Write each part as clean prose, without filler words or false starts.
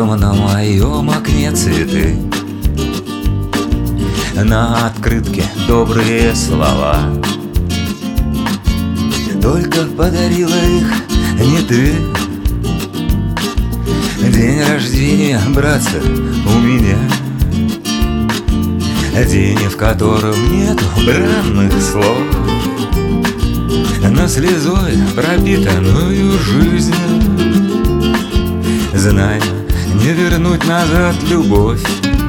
Дома на моем окне цветы, на открытке добрые слова. Только подарила их не ты. День рождения, братцы, у меня, день, в котором нету бранных слов, но слезой пропитанную жизнь, зная, не вернуть назад любовь.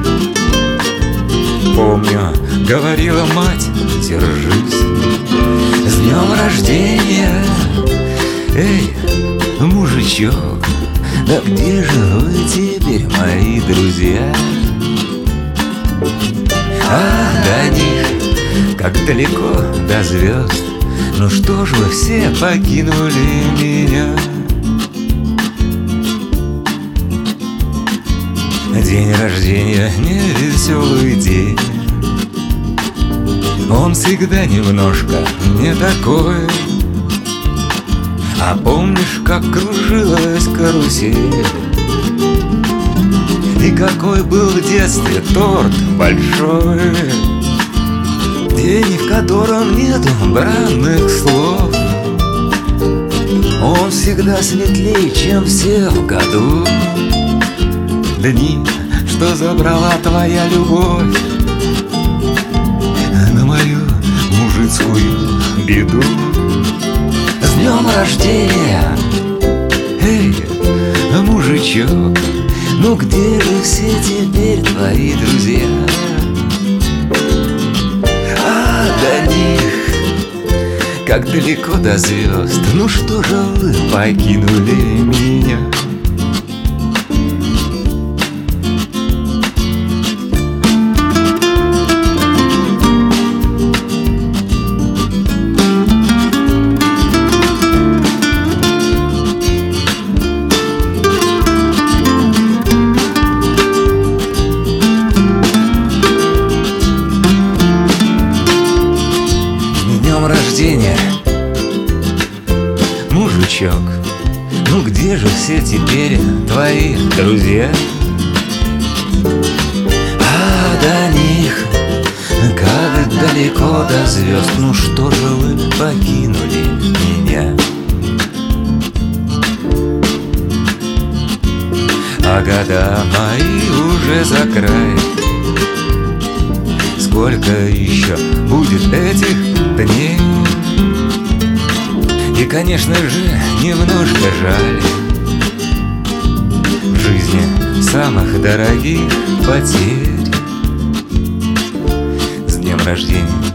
Помню, говорила мать, держись. С днем рождения, эй, мужичок, да где же вы теперь, мои друзья? Ах, до них, как далеко до звезд, ну что ж вы все покинули меня? День рождения не веселый день, он всегда немножко не такой. А помнишь, как кружилась карусель? И какой был в детстве торт большой? День, в котором нету бранных слов, он всегда светлее, чем все в году. Дни, что забрала твоя любовь на мою мужицкую беду. С днем рождения, эй, мужичок, ну где же все теперь твои друзья? А до них, как далеко до звезд, ну что же вы покинули меня? Рождения, мужичок, ну где же все теперь твои друзья? А до них, как далеко до звезд, ну что же вы покинули меня? А года мои уже за край, сколько еще будет этих дней? И, конечно же, немножко жаль в жизни самых дорогих потерь. С днем рождения!